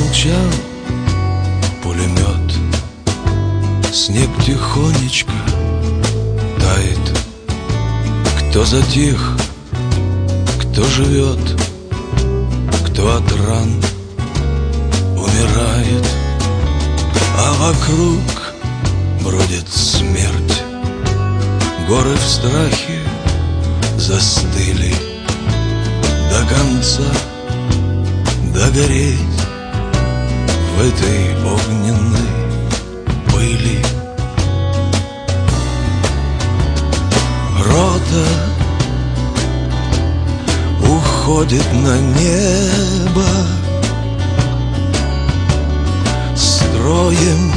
Замолчал пулемет, снег тихонечко тает. Кто затих, кто живет, кто от ран умирает, а вокруг бродит смерть. Горы в страхе застыли до конца, догореть в этой огненной пыли. Рота уходит на небо строем,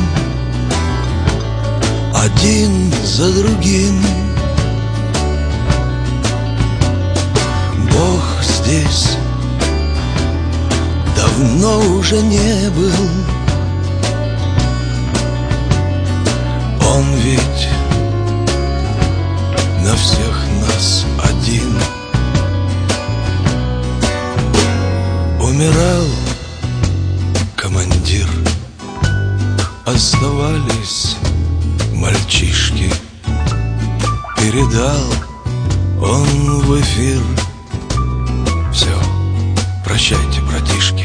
один за другим. Бог здесь давно уже не был. Он ведь на всех нас один. Умирал командир, оставались мальчишки. Передал он в эфир: все, прощайте, братишки.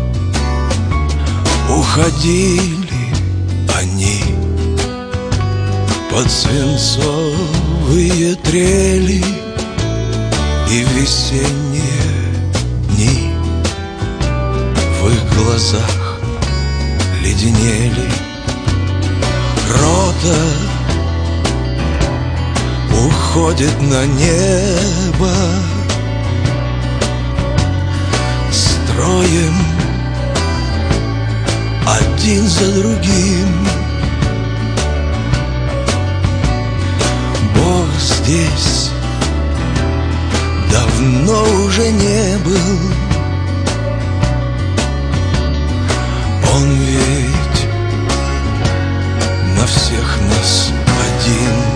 Уходили они под свинцовые трели и весенние дни. В их глазах леденели. Рота уходит на небо строем, один за другим. Бог здесь давно уже не был. Он ведь на всех нас один.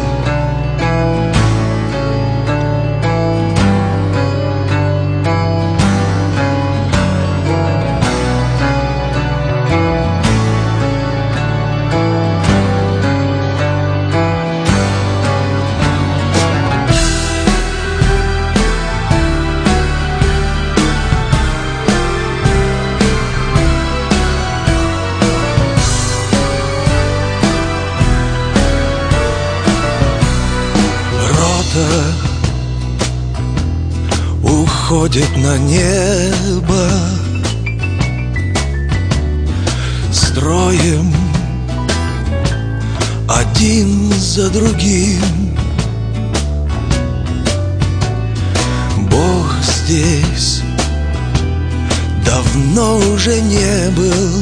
Уходит на небо строем, один за другим. Бог здесь давно уже не был.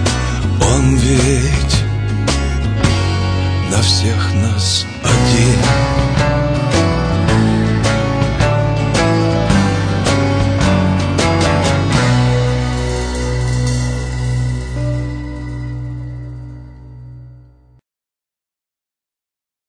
Он ведь на всех нас один.